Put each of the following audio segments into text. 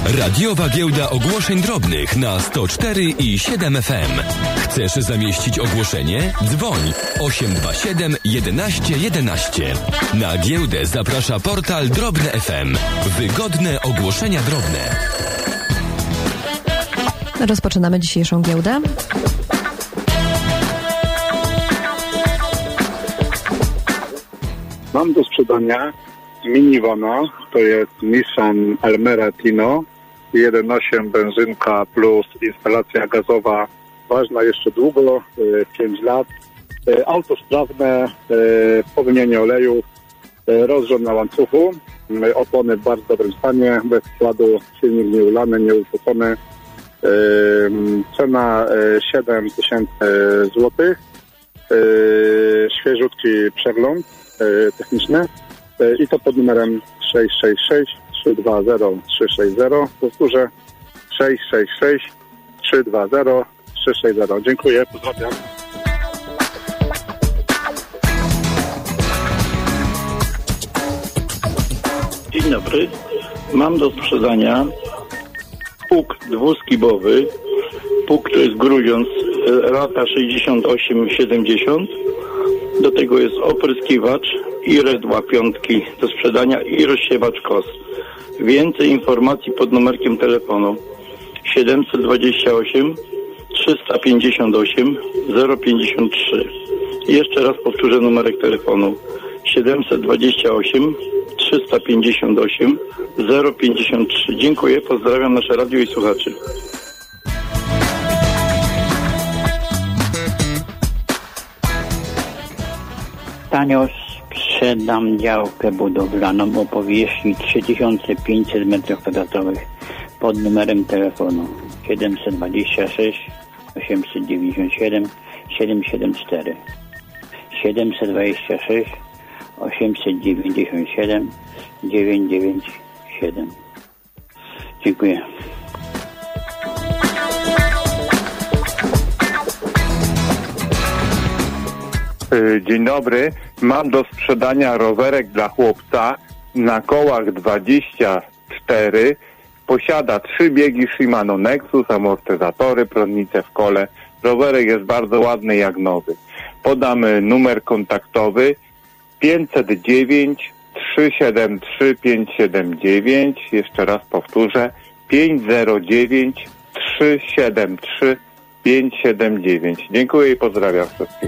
Radiowa Giełda Ogłoszeń Drobnych na 104 i 7 FM. Chcesz zamieścić ogłoszenie? Dzwoń 827 11 11. Na giełdę zaprasza portal Drobne FM. Wygodne ogłoszenia drobne. Rozpoczynamy dzisiejszą giełdę. Mam do sprzedania miniwana, to jest Nissan Almera Tino, 1.8 benzynka plus instalacja gazowa, ważna jeszcze długo, 5 lat. Auto sprawne, po wymianie oleju, rozrząd na łańcuchu, opony w bardzo dobrym stanie, bez śladu, silnik nieulany, nieupocony. Cena 7 000 złotych, świeżutki przegląd techniczny i to pod numerem 666 320 360. Powtórzę 666 320 360. Dziękuję, pozdrawiam. Dzień dobry. Mam do sprzedania pług dwuskibowy. Pług to jest Grudziądz, lata 68-70. Do tego jest opryskiwacz i redła piątki do sprzedania i rozsiewacz kos. Więcej informacji pod numerkiem telefonu 728 358 053. Jeszcze raz powtórzę numerek telefonu 728 358 053. Dziękuję, pozdrawiam nasze radio i słuchaczy. Tanio sprzedam działkę budowlaną o powierzchni 3500 m2 pod numerem telefonu 726 897 774 726 897 997. Dziękuję. Dzień dobry. Mam do sprzedania rowerek dla chłopca na kołach 24. Posiada 3 biegi Shimano Nexus, amortyzatory, prądnice w kole. Rowerek jest bardzo ładny jak nowy. Podam numer kontaktowy 509 373 579. Jeszcze raz powtórzę 509 373 579. Dziękuję i pozdrawiam wszystkich.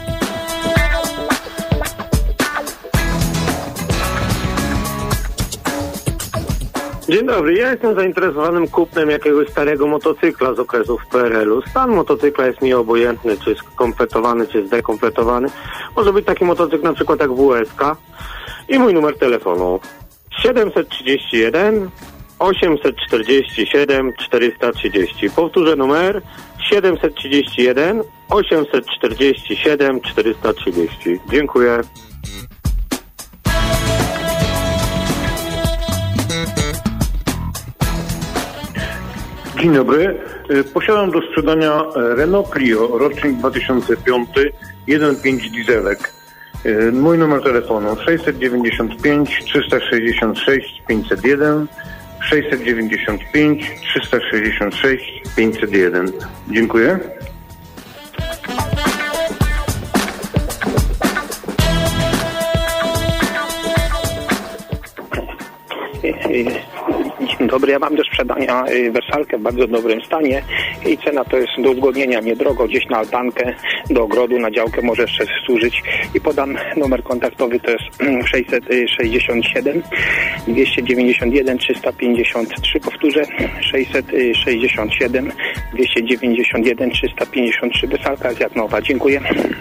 Dzień dobry, ja jestem zainteresowanym kupnem jakiegoś starego motocykla z okresów PRL-u. Stan motocykla jest mi obojętny, czy jest kompletowany, czy jest dekompletowany. Może być taki motocykl na przykład jak WSK. I mój numer telefonu 731 847 430. Powtórzę numer 731 847 430. Dziękuję. Dzień dobry. Posiadam do sprzedania Renault Clio, rocznik 2005, 1.5 dieselek. Mój numer telefonu 695 366 501, 695 366 501. Dziękuję. Dzień dobry, ja mam do sprzedania wersalkę w bardzo dobrym stanie i cena to jest do uzgodnienia niedrogo, gdzieś na altankę, do ogrodu, na działkę może jeszcze służyć i podam numer kontaktowy, to jest 667 291 353, powtórzę 667 291 353, wersalka jest jak nowa. Dziękuję.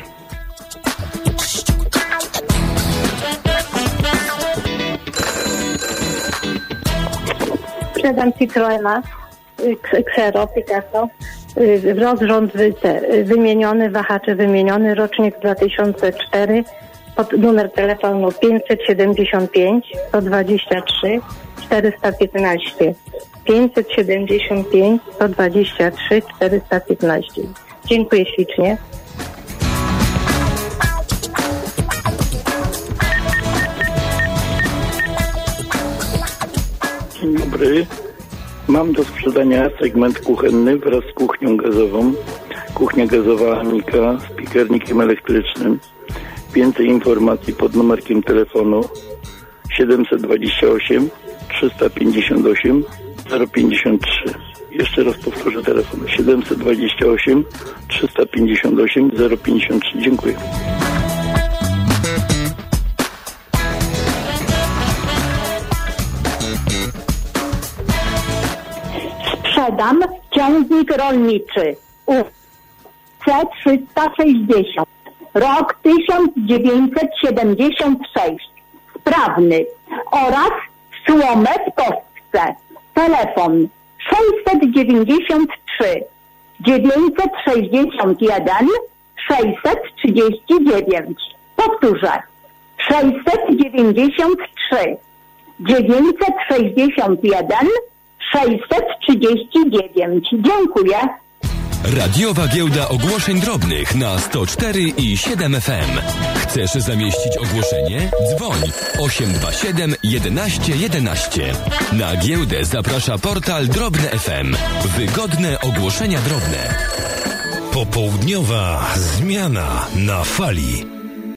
Sprzedam Citroena Xero, Picasso, rozrząd wymieniony, wahacze wymieniony, rocznik 2004, pod numer telefonu 575 123 415. 575 123 415. Dziękuję ślicznie. Dzień dobry. Mam do sprzedania segment kuchenny wraz z kuchnią gazową. Kuchnia gazowa Amika z piekarnikiem elektrycznym. Więcej informacji pod numerkiem telefonu 728 358 053. Jeszcze raz powtórzę telefon 728 358 053. Dziękuję. Sprzedam ciągnik rolniczy C360, rok 1976, sprawny, oraz słomę w kostce. Telefon 693 961 639. Powtórzę. 693 961 639. Dziękuję. Radiowa Giełda Ogłoszeń Drobnych na 104 i 7 FM. Chcesz zamieścić ogłoszenie? Dzwoń 827 11 11. Na giełdę zaprasza portal Drobne FM. Wygodne ogłoszenia drobne. Popołudniowa zmiana na fali.